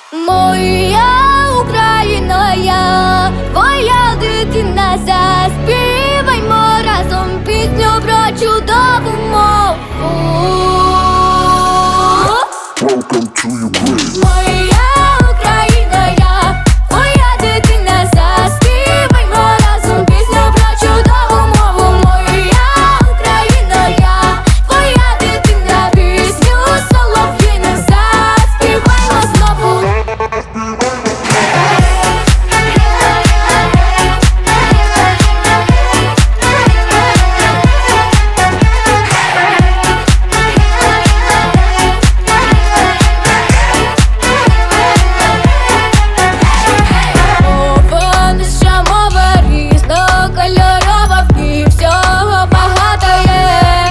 Моя Україна, я твоя дитина, заспіваймо разом пісню про чудову мову. Welcome to Ukraine. Моя Україна, я твоя дитина, заспіваймо разом пісню про чудову мову. Моя Україна, я твоя дитина, пісню солов'їну заспіваймо знову. Мова наша, мова різнокольорова, в ній всього багато є.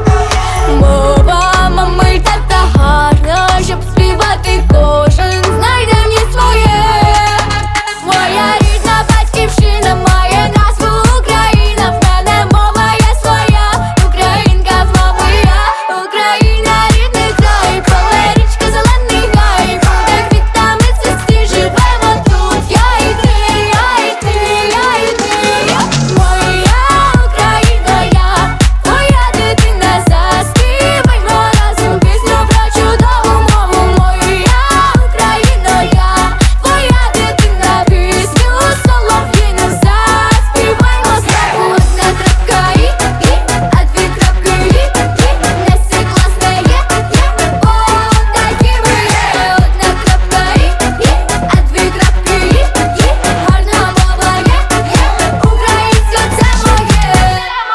Мова мами, тата гарна, щоб співати кожен знайде в ній своє. Моя рідна батьківщина має назву Україна. В мене мова є своя, українка в мами я. Україна рідний край, поле, річка, зелений гай. Буде квітами цвісти, живемо тут. Я і ти, я і ти, я і ти. Моя Україна, я твоя дитина, заспіваймо разом пісню про чудову мову. Моя Україна, я твоя дитина, пісню солов'їну заспіваймо знову. Одна крапка і, а дві крапки і, не все класне є, о, такі ми є. Одна крапка і, а дві крапки і, гарна мова є, українська це моє.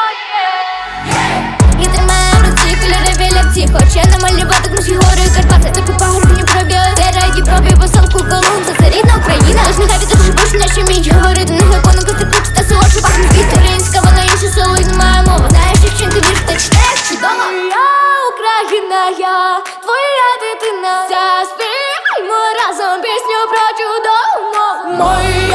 Я тримаю в руці кольорові ляпці, хоче намалювати наші гори і Карпати. Таку пагорбні пробі, озера, Дніпрові, Босонку, Колумб. Це рідна Україна, лиш нехай вітер шибуш, наші вміють говорити. Нехай конука стикуч та солодше пахне квіт. Українська, вона інша, соло й немає мови. Знаєш, дівчинка, вірш, та читаєш чудово. Моя Україна, я твоя дитина, заспіваймо разом пісню про чудову мову. Моя